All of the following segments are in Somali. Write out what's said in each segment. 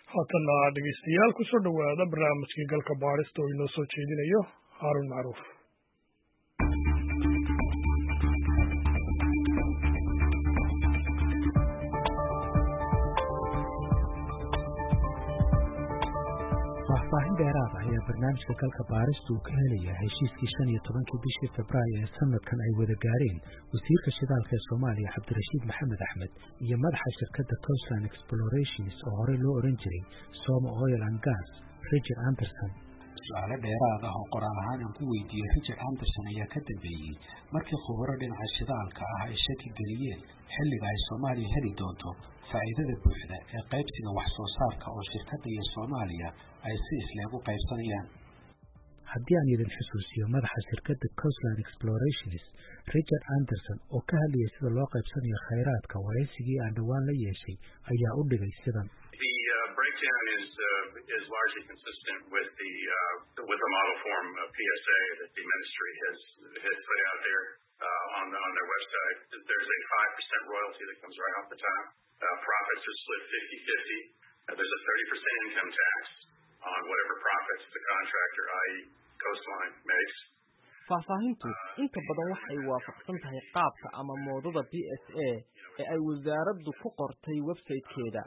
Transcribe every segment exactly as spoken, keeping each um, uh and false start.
haatana dhegeystayaal ku soo dhawaada barnaamijkii galka baarista oo inoo soo jeedinayo Harun Macruuf. faahfaahin dheeraad ah ayaa barnaamijka galka baarista uu ka helaya heshiiskii shan iyo tobankii bishii Febraayo ee sanadkan ay wada gaareen wasiirka shidaalka ee Soomaaliya Cabdirashiid Maxamed Axmed iyo madaxa shirkadda Coastline Explorations oo horey loo oran jiray Soma Oil and Gas Richard Anderson. su'aalo dheeraad ah oo qoraal ahaan aan ku weydiiyey Richard Anderson ayaa ka dambeeyey markii khubaro dhinaca shidaalka ah ay shaki geliyeen xilliga ay Soomaaliya heli doonto faa'iidada buuxda ee qaybsiga wax soo saarka oo shirkadda iyo Soomaaliya ay si isleeg u qaybsanayaan. haddii aan idin xusuusiyo madaxa shirkadda Coastline Explorations Richard Anderson oo ka hadlayay sida loo qaybsanayo khayraadka wareysigii aan dhawaan la yeeshay ayaa u dhigay sidan. The uh, breakdown is uh, is largely consistent with the uh, with the model form uh, P S A that the ministry has has put out there uh, on the, on their website. There's a five percent royalty that comes right off the top. Uh, profits are split fifty fifty. Uh, there's a thirty percent income tax on whatever profits the contractor, that is Coastline, makes. faahfaahintu inta badan waxay waafaqsan tahay qaabka ama moodada P S A ee ay wasaaraddu ku qortay website-keeda.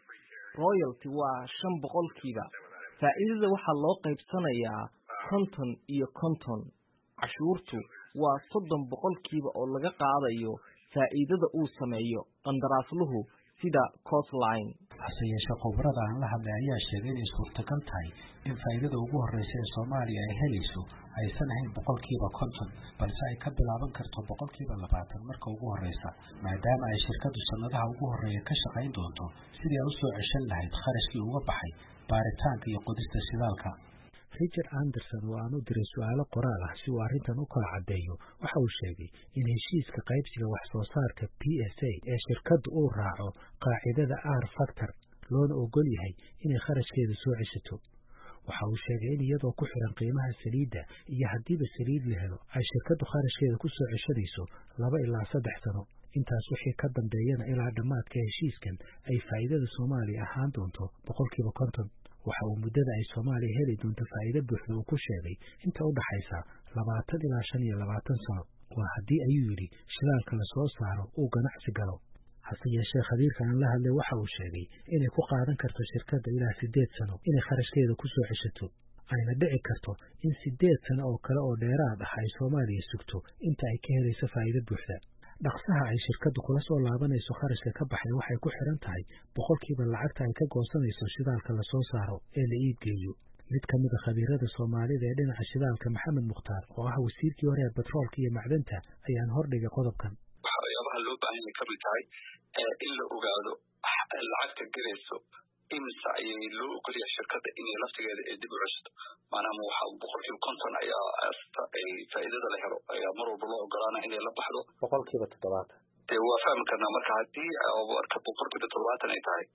royalty waa shan boqolkiiba. faa'iidada waxaa loo qaybsanayaa konton iyo konton. cashuurtu waa soddon boqolkiiba oo laga qaadayo faa'iidada uu sameeyo qandaraasluhu sida Coastline. hase yeeshee khubarada aan la hadlay ayaa sheegay inay suurtagal tahay in faa'iidada ugu horreysa ee Soomaaliya ay helayso aysan ahayn boqolkiiba konton balse ay ka bilaaban karto boqolkiiba labaatan marka ugu horreysa maadaama ay shirkaddu sanadaha ugu horreeya ka shaqayn doonto sidii ay u soo ceshan lahayd kharashkii uga baxay baaritaanka iyo qodista shidaalka. Richard Anderson oo aan u diray su'aalo qoraal ah si uu arrintan u kala caddeeyo waxa uu sheegay in heshiiska qaybsiga wax soo saarka P S A ee shirkaddu uu raaco qaacidada R factor loona ogol yahay inay kharashkeeda soo ceshato. waxa uu sheegay in iyadoo ku xiran qiimaha saliidda iyo haddiiba saliid la helo ay shirkaddu kharashkeeda ku soo ceshadayso laba ilaa saddex sano. intaas wixii ka dambeeyana ilaa dhammaadka heshiiskan ay faa'iidada Soomaaliya ahaan doonto boqolkiiba konton. waxa uu muddada ay Soomaaliya heli doonto faa'iido buuxda uu ku sheegay inta u dhaxaysa labaatan ilaa shan iyo labaatan sano. waa haddii ayuu yidhi shidaalka la soo saaro uu ganacsi galo. hase yeeshee khabiirka aan la hadlay waxa uu sheegay inay ku qaadan karto shirkadda ilaa siddeed sano inay kharashkeeda ku soo ceshato. ayna dhici karto in siddeed sano oo kale oo dheeraad ah ay Soomaaliya sugto inta ay ka helayso faa'iido buuxda. dhaqsaha ay shirkaddu kula soo laabanayso kharashka ka baxay waxay ku xiran tahay boqolkiiba lacagta ay ka goosanayso shidaalka la soo saaro ee la iibgeeyo. mid ka mid a khabiirada Soomaalida ee dhinaca shidaalka Maxamed Mukhtaar oo ah wasiirkii hore ee batroolka iyo macdanta ayaan hordhigay qodobkan. waxyaabaha loo baahan yahay ka mid tahay in la ogaado lacagta gelayso imisa ayay loo ogolyahay shirkadda inay laftigeeda ay dib u ceshato. maanaama waxaa boqolkiiba konton ayaa ay faa'iidada la helo ayaa mar walba loo ogolaana inay la baxdo boqolkiiba toddobaatan. dee waa fahmi karnaa marka haddii marka boqolkiiba toddobaatan ay tahay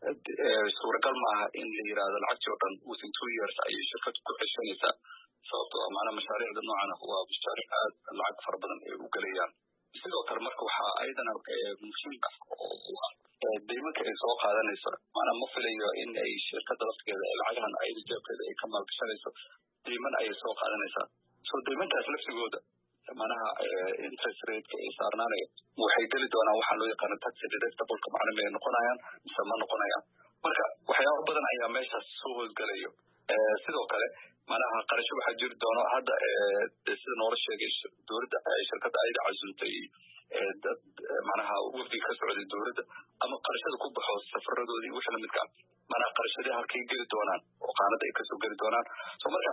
suuragal ma aha in la yidhaahdo lacagtii oo dhan within two years ayay shirkaddu ku ceshanaysaa sababtoo ah maanaa mashaariicda noocan ah waa mashaariic aad lacag fara badan ay u gelayaan. sidoo kale marka waxaa ayadana muhiim ah oo deymanka ay soo qaadanayso maanaa ma filayo in ay shirkadda laftigeeda lacagahan ayada jeebkeeda ay ka maalgashanayso deyman ayay soo qaadanaysaa. soo deymankaas laftigooda manaha interest rate ay saarnaanaya waxay geli doonaan waxaa loo yaqaano tax deductible-ka macna may noqonayaan mise ma noqonayaan. marka waxyaabo badan ayaa meeshaas soo hoosgelayo. sidoo kale manaha qarasho waxaa jiri doono hadda sida noola sheegay dowladda shirkadda ayada casuuntay dad manaha wafdi ka socday dowladda ama qarashada ku baxo safaradoodii wixii lamidka ah manaha qarashadii halkay geli doonaan oo qaanada ay kasoo geli doonaan. so marka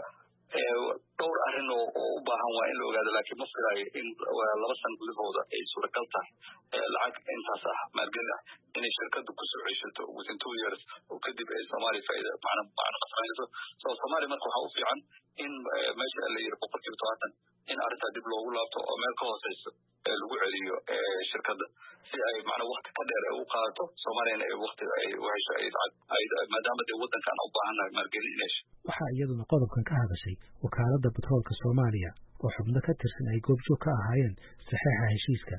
dhowr arrin oo u baahan waa in la ogaado laakiin ma filaayo in laba sano gudahooda ay suuragal tahay lacag intaas ah maalgelin ah inay shirkaddu kusoo ceshato within two years oo kadib ay Soomaaliya faa'iido macna macna qasanayso. so Soomaaliya marka waxaa u fiican in meesha la yiri boqolkiiba todobaatan in arrinta dib loogu laabto oo meel ka hooseyso ee lagu celiyo shirkadda si ay macna waqti ka dheer ay u qaadato Soomaaliyana ay waqti ay u hesho ay lacag maadaama ay wadankan u baahannahay maalgelin inay hesho. waxaa iyaduna qodobkan ka hadashay wakaaladda batroolka Soomaaliya oo xubno ka tirsan ay goobjoog ka ahaayeen saxiixa heshiiska.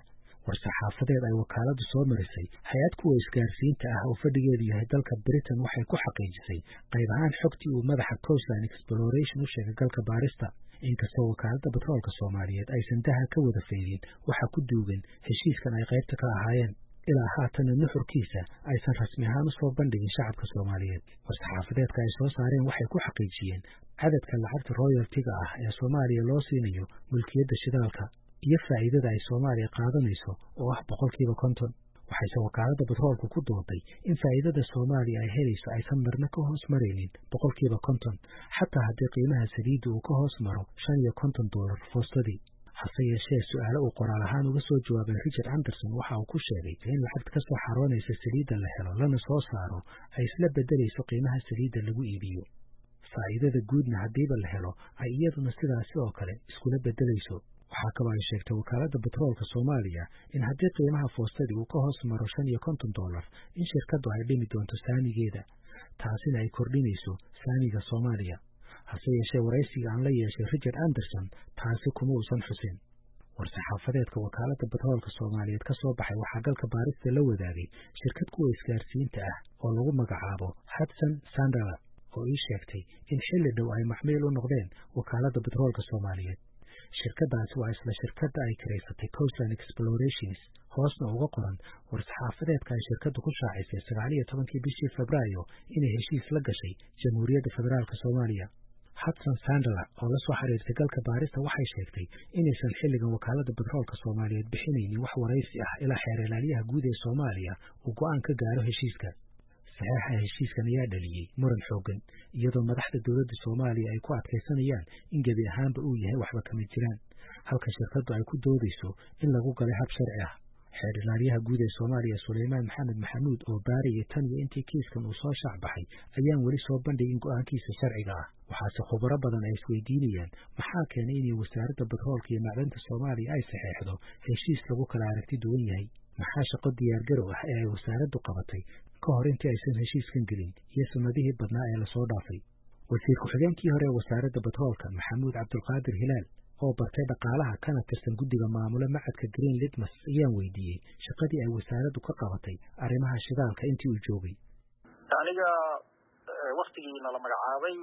war-saxaafadeed ay wakaaladu soo marisay hay-ad kuwa isgaarsiinta ah oo fadhigeedu yahay dalka Britain waxay ku xaqiijisay qayb ahaan xogtii uu madaxa Coastline Exploration u sheegay galka baarista inkastoo wakaalada batroolka Soomaaliyeed aysan daha ka wada feedin waxa ku duugan heshiiskan ay qaybta ka ahaayeen ilaa haatan nuxurkiisa aysan rasmi ahaan u soo bandhigin shacabka Soomaaliyeed war-saxaafadeedka ay soo saareen waxay ku xaqiijiyeen cadadka lacagta royaltiga ah ee Soomaaliya loo siinayo mulkiyadda shidaalka iyo faa'iidada ay Soomaaliya qaadanayso oo ah boqolkiiba konton waxayse wakaalada batroolku ku dooday in faa'iidada Soomaaliya ay helayso aysan marna ka hoos maraynin boqolkiiba konton xataa haddii qiimaha saliidda uu ka hoos maro shan iyo konton doolar foostadii hase yeeshee su-aalo uu qoraal ahaan uga soo jawaabay Richard Anderson waxa uu ku sheegay in lacagta ka soo xaroonaysa saliidda la helo lana soo saaro ay isla beddelayso qiimaha saliidda lagu iibiyo faa'iidada guudna haddiiba la helo ay iyaduna sidaas oo kale iskula beddelayso waxaa kaloo ay sheegtay wakaalada batroolka Soomaaliya in haddii qiimaha foostadii uu ka hoos maro shan iyo konton doolar in shirkaddu ay dhimi doonto saamigeeda taasina ay kordhinayso saamiga Soomaaliya hase yeeshee waraysiga aan la yeeshay Richard Anderson taasi kuma uusan xusin war-saxaafadeedka wakaalada batroolka Soomaaliyeed ka soo baxay waxaa galka baarista la wadaagay shirkad kuwa isgaarsiinta ah oo lagu magacaabo Hudson Sandala oo ii sheegtay in xilli dhow ay macmiil u noqdeen wakaalada batroolka Soomaaliyeed shirkadaasi waa isla shirkadda ay kiraysatay Coastline Explorations hoosna uga qoran war-saxaafadeedka ay shirkaddu ku shaacisay sagaal iyo tobankii bishii Febraayo inay heshiis la gashay Jamhuuriyadda Federaalka Soomaaliya Hudson Sandala oo la soo xiriirtay galka baarista waxay sheegtay inaysan xilligan wakaalada batroolka Soomaaliyeed bixinaynin wax waraysi ah ilaa xeer ilaaliyaha guud ee Soomaaliya uu go'aan ka gaaro heshiiska saxaaxa heshiiskan ayaa dhaliyey muran xoogan iyadoo madaxda dowladda Soomaaliya ay ku adkaysanayaan in gebi ahaanba uu yahay waxba kama jiraan halka shirkaddu ay ku doodayso in lagu galay hab sharci ah xeer ilaaliyaha guud ee Soomaaliya Suleymaan Maxamed Maxamuud oo baaraya tan iyo intii kiiskan uu soo shacbaxay ayaan weli soo bandhigin go'aankiisa sharciga ah waxaase khubaro badan ay isweydiinayaan maxaa keenay inay wasaaradda batroolka iyo macdanta Soomaaliya ay saxeexdo heshiis lagu kala aragti duwan yahay maxaa shaqo diyaargarow ah ee ay wasaaraddu qabatay ka hor intii aysan heshiiskan gelin iyo sanadihii badnaa ee lasoo dhaafay wasiir ku-xigeenkii hore ee wasaaradda batroolka Maxamuud Cabdulqaadir Hilaal oo bartay dhaqaalaha kana tirsan guddiga maamula macadka Green Litmus ayaan weydiiyey shaqadii ay wasaaraddu ka qabatay arrimaha shidaalka intii uu joogay aniga waqtigiina la magacaabay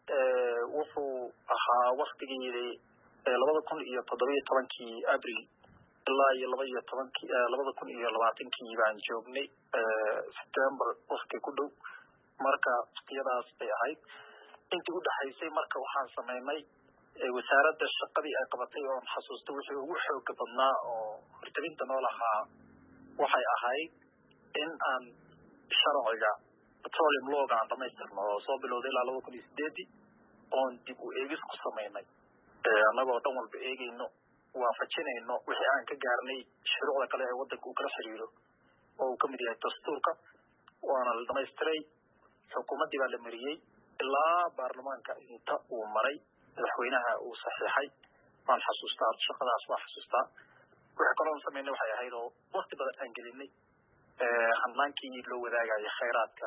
wuxuu ahaa waqtigii labada kun iyo toddoba iyo tobankii abril ilaa iyo laba iyo tobankii labada kun iyo labaatankii baan joognay September waqti ku dhow marka waqtiyadaas bay ahayd intii u dhaxaysay marka waxaan sameynay wasaaradda shaqadii ay qabatay oo xasuusto wixii ugu xoog badnaa oo hortaginta noo lahaa waxay ahayd in aan sharciga petroleum law aan dhamaystirno oo soo bilowday ilaa laba kun iyo sideedii oon dib u eegis ku sameynay annagoo dhan walba eegayno waafajinayno wixii aan ka gaarnay shuruucda kale ee waddanka uu kala xiriiro oo uu ka mid yahay dastuurka waana la dhamaystiray xukuumaddii baa la mariyey ilaa baarlamaanka inta uu maray madaxweynaha uu saxiixay waan xasuustaa shaqadaas waa xasuustaa wixii kaloon sameynay waxay ahayd oo waqti badan aan gelinay handlaankii loo wadaagayo khayraadka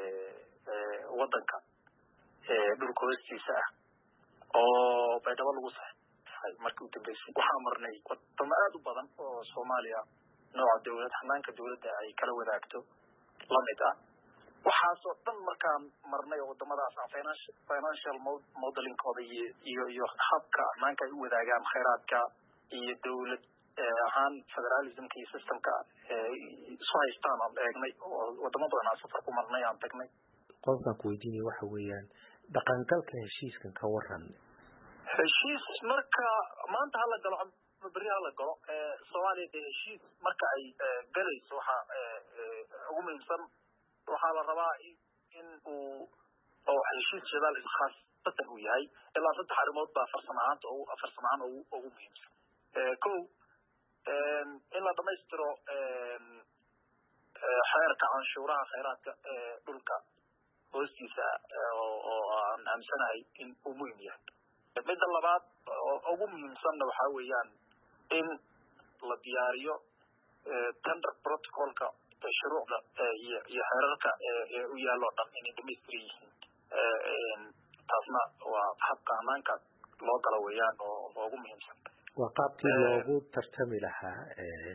waddanka dhulka hoostiisa ah oo baydhabo lagu saxiixay markii u dambeysay waxaan marnay wadamo aad u badan oo Soomaaliya nooca dowlad handlaanka dowladda ay kala wadaagto la mid ah waxaasoo dhan markaan marnay oo wadamadaas aan financial modelingkooda iyo iyo habka maanka ay u wadaagaan khayraadka iyo dowlad ahaan federalismka iyo systemka isu haystaan aan eegnay oo wadamo badan aan safar ku marnay aan tagnay qofkaan ku weydiinaya waxa weeyaan dhaqangalka heshiiskan ka waran heshiis marka maanta hala galo beri hala galo Soomaaliya de heshiis marka ay galayso waxa ugu muhiimsan waxaa la rabaa in uu oo heshiis shidaal khaasatan uu yahay ilaa saddex arrimood baa farsamahaanta ugu farsamahaan ugu ugu muhiimsan kow in la dhamaystiro xeerka canshuuraha khayraadka dhulka hoostiisa oo aan aaminsanahay in uu muhiim yahay midda labaad oo ugu muhiimsanna waxaa weeyaan in la diyaariyo tender protocolka shuruucda iyo iyo xeerarka ee u yaalo dhan inay dhamaystiran yihiin taasna waa habka ammaanka loo galo weeyaan oo ugu muhiimsan waa qaabkii loogu tartami lahaa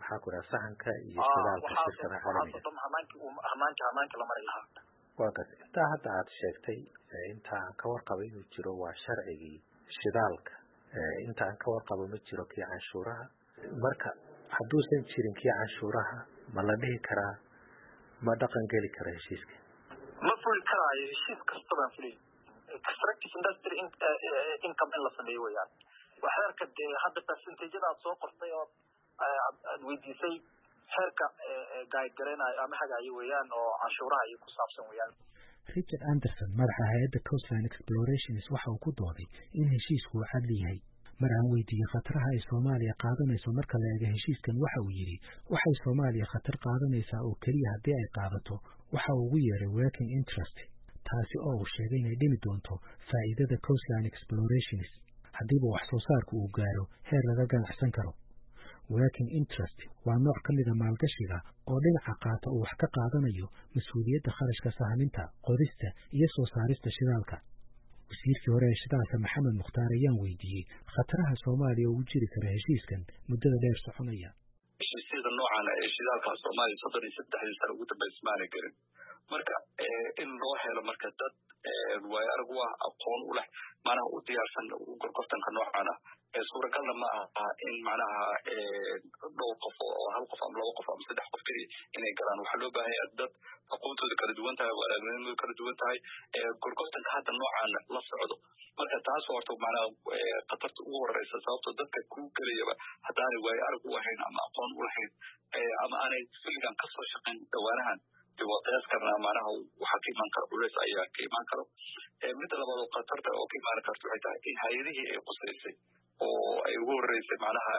maxaa ku dhaha sahanka iyo shidaalka shirkadaha caalamiga hamaanka hamaanka la mari lahaa waa gas intaa hadda aad sheegtay intaan ka warqabo inuu jiro waa sharcigii shidaalka intaan ka warqabo ma jiro kii canshuuraha marka hadduusan jirin kii canshuuraha ma la dhihi karaa ma dhaqan geli kara heshiiska ma fuli karaayo heshiis kasta baan fulay extractive industry income in la sameeyo weeyaan waxaarka dee hadda percentage-ada aad soo qortay oo aad weydiisay xeerka guide gareenayo ama hagaayo weeyaan oo canshuuraha iyo ku saabsan weeyaan Richard Anderson madaxa hay'adda Coastline Explorations waxa uu ku dooday in heshiisku uu cad yahay mar aan weydiiyey khataraha ay Soomaaliya qaadanayso marka la eego heshiiskan waxa uu yiri waxay Soomaaliya khatar qaadanaysaa oo kaliya haddii ay qaadato waxa uu ugu yeeray working interest taasi oo uu sheegay inay dhimi doonto faa'iidada Coastline Explorations haddiiba wax soo saarku uu gaaro heer laga ganacsan karo working interest waa nooc ka mid ah maalgashiga oo dhinaca qaata uu wax ka qaadanayo mas'uuliyadda kharashka sahaminta qodista iyo soo saarista shidaalka wasiirkii hore ee shidaalka Maxamed Mukhtaar ayaan weydiiyey khataraha Soomaaliya ugu jiri kara heshiiskan muddada dheer soconaya heshiisyada noocan ee shidaalka Soomaaliya soddon iyo saddex sano ugu dambeysmaanay karin marka in loo helo marka dad way arag waa aqoon u leh macnaha u diyaarsan gorgortanka noocan ah ee suuragalna ma aha in macnaha dhowr qof oo hal qof ama laba qof ama saddex qof kali inay galaan waxaa loo baahan yahay dad aqoontooda kala duwan tahay waalidnimadu kala duwan tahay gorgortanka hadda noocan la socdo marka taas horta macnaha khatarta ugu horeysa sababtoo dadka ku gelayaba haddaanay way arag u ahayn ama aqoon u lahayn ama aanay filigan kasoo shaqayn dhawaanahan وقياس كرنا معناه وحكي من كربولس أيها كيمان كرو مثل ما لو قطرت أو كيمان كرتو حتى إن هذه قصيصة أو أي هو الرئيس معناها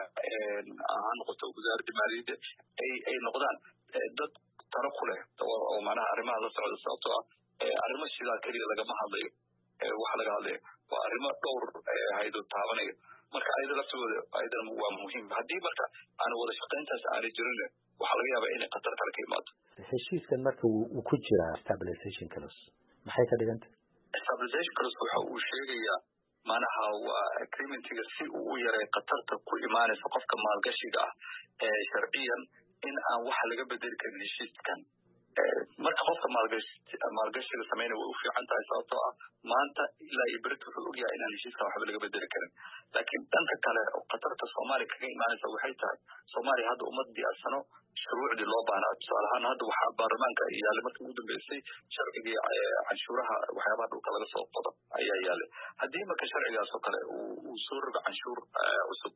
عن قطع وزارة المالية أي أي نقدان ضد ترقله أو معناها أرمى على صعود الصوت أرمى الشيء كذي لجمع هذا وحلقة هذا وأرمى دور هيدو التعاونية marka ayda laftooda aydan waa muhiim hadii marka aan wada shaqayntaas aan jirin waxa laga yaabaa in qatar kale ka imaado heshiiskan marka uu ku jira stabilization clause maxay ka dhigantay stabilization clause waxa uu sheegayaa manaha waa agreementiga si uu u yaray qatarta ku imaanaysa qofka maalgashiga ah ee sharciyan in aan wax laga bedeli karin heshiiskan marka qofka maalgashiga sameeyna way u fiican tahay sababtoo ah maanta ilaa iyo berito wuxuu ogyahay inaan heshiiska waxba laga bedeli karin laakiin dhanka kale qatarta Soomaaliya kaga imaanaysa waxay tahay Soomaaliya hadda ummad diyaarsano shuruucdii loo baahnaa tusaale ahaan hadda waxaa baarlamaanka yaallay markii ugu dambeysay sharcigii canshuuraha waxyaabaha dhulka laga soo qodo ayaa yaallay haddii marka sharcigaas oo kale uu soo rogo canshuur cusub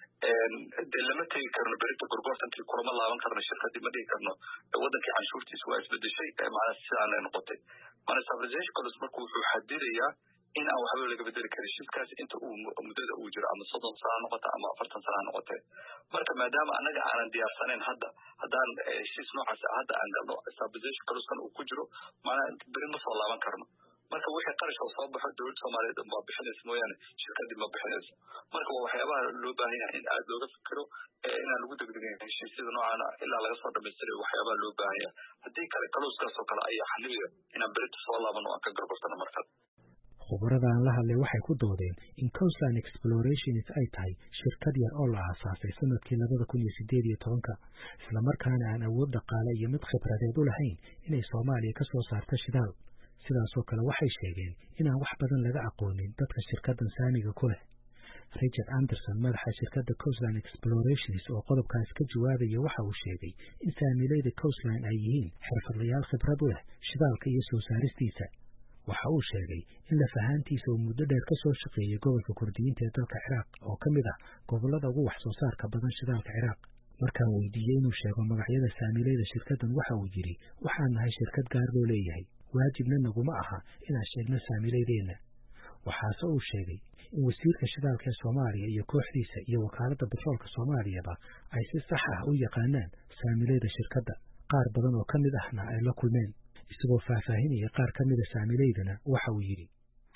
de lama tegi karno berito gorgortankii kulama laaban karno shirkadii ma dhihi karno wadankii canshuurtiisa waa isbedeshay macnaha sidaanay noqotay mana stabilization clause marka wuxuu xadidayaa in aan waxba laga bedeli karin heshiiskaas inta uu muddada uu jiro ama soddon sano noqota ama afartan sano noqotay marka maadaama anaga aanan diyaarsanayn hadda haddaan heshiis noocaas hadda aan galno stabilization clause uu ku jiro macnaha beri ma soo laaban karno marka wixii qarash oo soo baxo dawladda Soomaaliyeed ma bixinayso mooyaane shirkadii ma bixinayso marka waa waxyaabaha loo baahan yahay in aad looga fikiro inaan lagu degdegin heshiisyada noocan ah ilaa laga soo dhameystiro waxyaabaha loo baahan yahay haddii kale kalooskaas oo kale ayaa xalliya inaan berito soo laabano aan ka gargortano markaas khubarada aan la hadlay waxay ku doodeen in Coastline Explorations ay tahay shirkad yar oo la aasaasay sanadkii labada kun iyo sideed iyo tobanka isla markaana aan awood dhaqaale iyo mid khibradeed u lahayn inay Soomaaliya ka soo saarto shidaal sidaasoo kale waxay sheegeen inaan wax badan laga aqoonin dadka shirkaddan saamiga ku leh Richard Anderson madaxa shirkadda Coastline Explorations oo qodobkaas ka jawaabaya waxa uu sheegay in saamiilayda Coastline ay yihiin xirfadlayaal khibrad u leh shidaalka iyo soo saaristiisa waxa uu sheegay in la fahantiisa uu muddo dheer ka soo shaqeeyay gobolka Kurdiyiinta ee dalka Ciraaq oo ka mid ah gobollada ugu wax soo saarka badan shidaalka Ciraaq markaan weydiiyey inuu sheego magacyada saamiilayda shirkaddan waxa uu yiri waxaan nahay shirkad gaar loo leeyahay waajibna naguma aha inaan sheegno saamiilaydeenna waxaase uu sheegay in wasiirka shidaalka ee Soomaaliya iyo kooxdiisa iyo wakaaladda batroolka Soomaaliyaba ay si sax ah u yaqaanaan saamiilayda shirkadda qaar badan oo ka mid ahna ay la kulmeen isagoo faahfaahinaya qaar ka mid ah saamiilaydana waxa uu yiri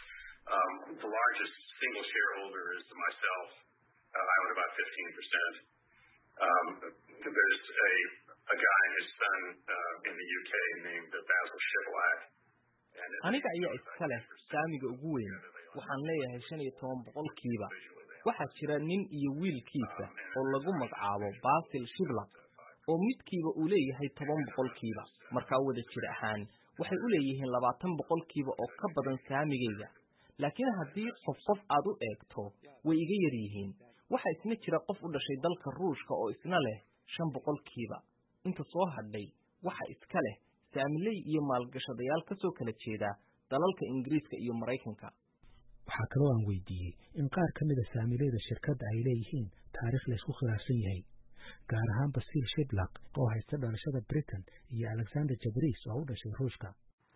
the largest single shareholder is myself. Uh, I own about fifteen percent. Um, there's a a guy and his son uh, in the U K named Basil Shipwhack. aniga ayaa iska leh saamiga ugu weyn waxaan leeyahay shan iyo toban boqolkiiba waxaa jira nin iyo wiilkiisa oo lagu magacaabo Basil Shipwhack oo midkiiba uu leeyahay toban boqolkiiba markaa wada jir ahaan waxay u leeyihiin labaatan boqolkiiba oo ka badan saamigayga laakiin haddii qof qof aad u eegto way iga yar yihiin waxa isna jira qof u dhashay dalka ruushka oo isna leh shan boqolkiiba inta soo hadhay waxa iska leh saamiley iyo maalgashadayaal ka soo kala jeeda dalalka Ingiriiska iyo Mareykanka. waxaa kaloo aan weydiiyey in qaar ka mid ah saamileyda shirkadda ay leeyihiin taariikh la isku khilaafsan yahay gaar ahaan Basil Shiblaq oo haysta dhalashada Britain iyo Alexander Jabris oo u dhashay Ruushka.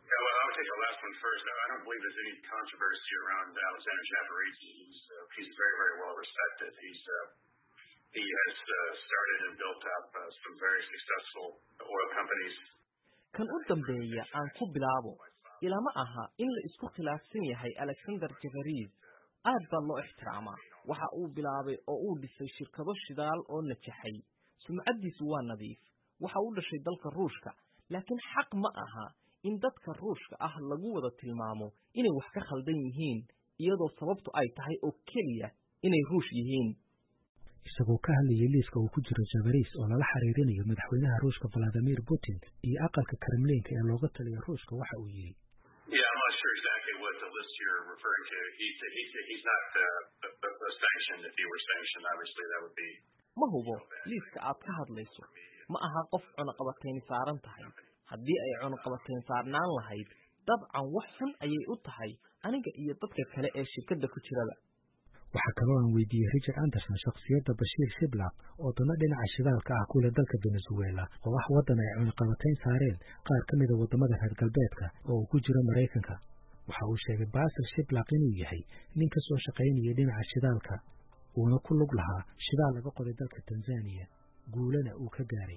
believe there's any controversy around Alexander Jabris. He's, uh, he's very, very well respected. He's, uh, he has uh, started and built up uh, some very successful oil companies. Kan u dambeeya aan ku bilaabo ilama aha in la isku khilaafsan yahay Alexander Jabris aad baa loo ixtiraamaa waxa uu bilaabay oo uu dhisay shirkado shidaal oo najaxay sumcadiisu waa nadiif waxa uu dhashay dalka Ruushka laakiin xaq ma aha in dadka Ruushka ah lagu wada tilmaamo inay wax ka khaldan yihiin iyadoo sababtu ay tahay oo kaliya inay Ruush yihiin. isagoo ka hadlayay liiska uu ku jiro Jabris oo lala xiriirinayo madaxweynaha Ruushka Vladimir Putin iyo aqalka Kremlinka ee looga taliyo Ruushka waxa uu yiri. Yeah, I'm not sure exactly what the list you're referring to. He's, he's, he's not uh, a, a, a sanction. If he were sanctioned, obviously that would be... Ma hubo liiska aad ka hadlayso ma aha qof cunaqabatayn saaran tahay haddii ay cunaqabatayn saarnaan lahayd dabcan wax xun ayay u tahay aniga iyo dadka kale ee shirkadda ku jirada. waxaa kaloo aan weydiiyey Richard Anderson shakhsiyadda Bashir Shiblaq oo dana dhinaca shidaalka ah kule dalka Venezuela oo wax wadan ay cunaqabatayn saareen qaar ka mid ah wadamada reer galbeedka oo uu ku jiro Mareykanka. waxa uu sheegay Basil Shiblaq inuu yahay nin ka soo shaqaynaya dhinaca shidaalka uuna ku lug lahaa shidaal laga qoday dalka Tanzania guulana uu ka gaaray.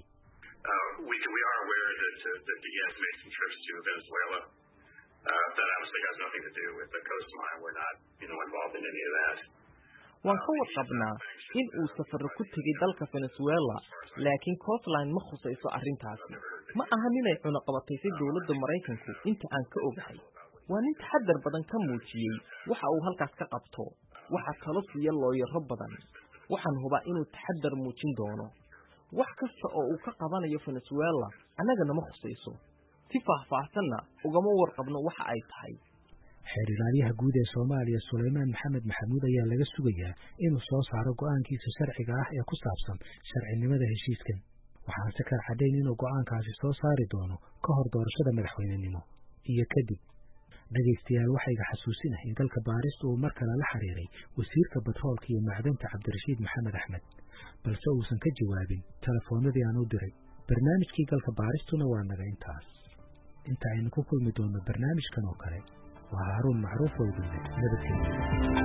We we are aware that uh, that he has made some trips to Venezuela. Uh, that obviously has nothing to do with the coastline. We're not, you know, involved in any of that. waan ka warqabnaa in uu safar ku tegay dalka Venezuela laakiin coastline ma khusayso arrintaasi ma aha inay cunaqabataysay dawladda Mareykanku inta aan ka ogahay waa nin taxadar badan ka muujiyay waxa uu halkaas ka qabto waxa kala siiya looyaro badan waxaan hubaa inuu taxadar muujin doono wax kasta oo uu ka qabanayo Venezuela anagana ma khusayso si faahfaahsanna ugama warqabno waxa ay tahay. xeer ilaaliyaha guud ee Soomaaliya Suleymaan Maxamed Maxamuud ayaa laga sugayaa inuu soo saaro go'aankiisa sharciga ah ee ku saabsan sharcinimada heshiiskan waxaan si kala cadeyn inuu go'aankaasi soo saari doono ka hor doorashada madaxweynenimo iyo kadib. dhageystayaal waxay iga xasuusinahay in dalka baaristu uu mar kale la xiriiray wasiirka batroolka iyo macdanta Cabdirashiid Maxamed Axmed balse uusan ka jawaabin telefoonadii aan u diray. barnaamijkii galka baaristuna waa naga intaas inta aynu ku kulmi doono barnaamijkan oo kale waa Haruun Macruuf oo idin leh nabadgelyo.